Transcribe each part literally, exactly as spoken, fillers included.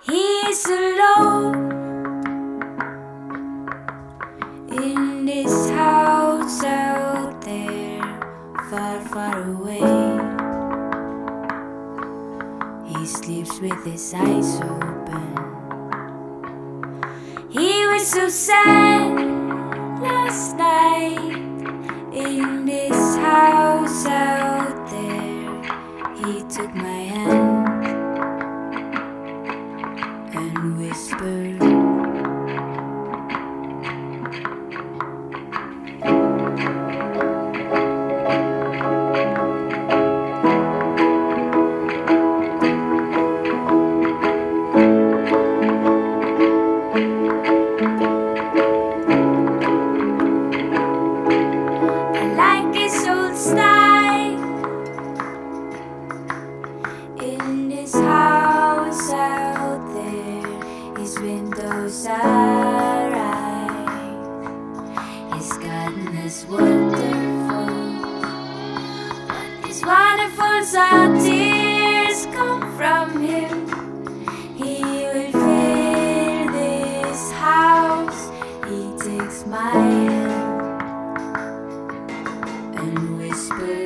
He's alone in this house out there, far, far away. He sleeps with his eyes open. He was so sad last night in this house out there. He took my hand and whispered, I like his old style in this house out there. His windows are eyes. His garden is wonderful, but these waterfalls are tears come from him. He will fill this house. He takes my hand and whispers,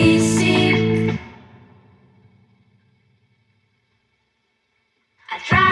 I try.